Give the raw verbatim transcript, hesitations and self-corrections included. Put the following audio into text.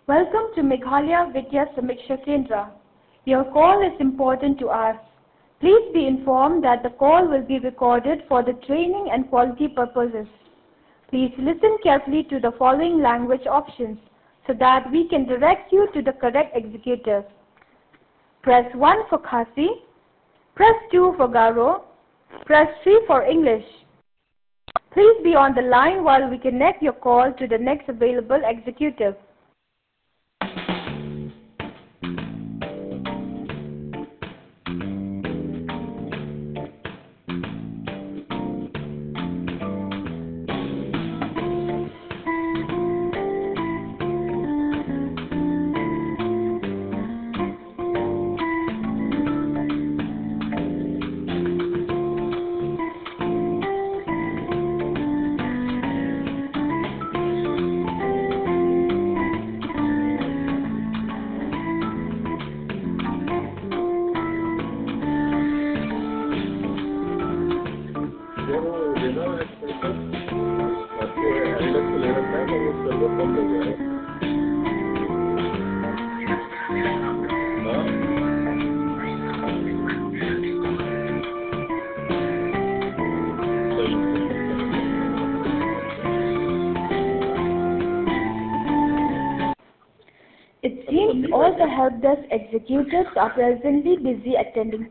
Welcome to Meghalaya Vidya Samiksha Kendra. Your call is important to us. Please be informed that the call will be recorded for the training and quality purposes. Please listen carefully to the following language options so that we can direct you to the correct executive. Press one for Khasi, press two for Garo, press three for English. Please be on the line while we connect your call to the next available executive. It seems all the help desk executives are presently busy attending